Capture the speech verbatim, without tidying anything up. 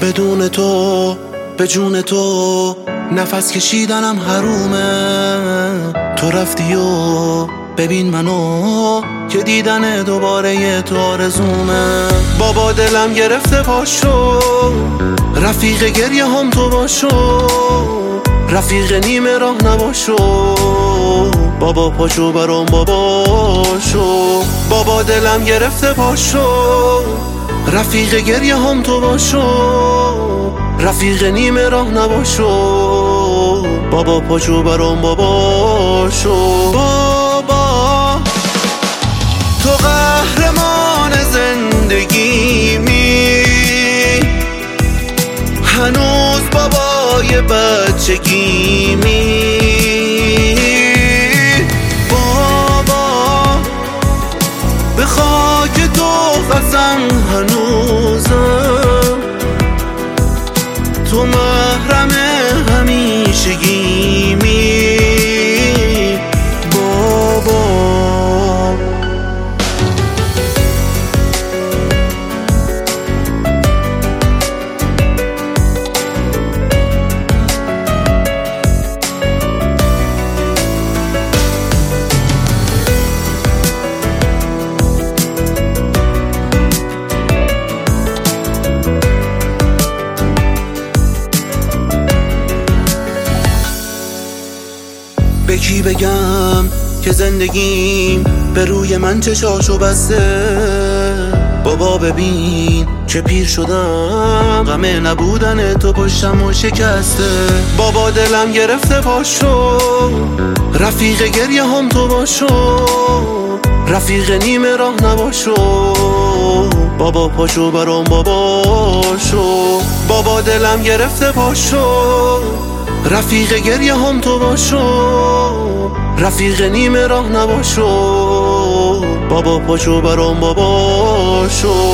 بدون تو به جون تو نفس کشیدنم حرومه. تو رفتی و ببین منو که دیدن دوباره یه تو آرزومه. بابا دلم گرفته پاشو، رفیق گریه هم تو باشو، رفیق نیمه راه نباشو. بابا پاشو برام باباشو. بابا دلم گرفته پاشو، رفیق گریه هم تو باشو، رفیق نیمه راه نباشو. بابا پاشو برام باباشو. بابا تو قهرمان زندگیمی، هنوز بابای بچگیمی. بابا به خاک تو قسم هنوزم، تو محرم همیشگیمی. بابا به کی بگم که زندگیم به روی من چشاشو بسته؟ بابا ببین که پیر شدم، غم نبودن تو پشتم و شکسته. بابا دلم گرفته پاشو، رفیق گریه هم تو باشو، رفیق نیمه راه نباشو. بابا پاشو برام باباشو. بابا دلم گرفته پاشو، رفیق گریه هم تو باشو، رفیق نیمه راه نباشو. بابا پاشو برام باباشو.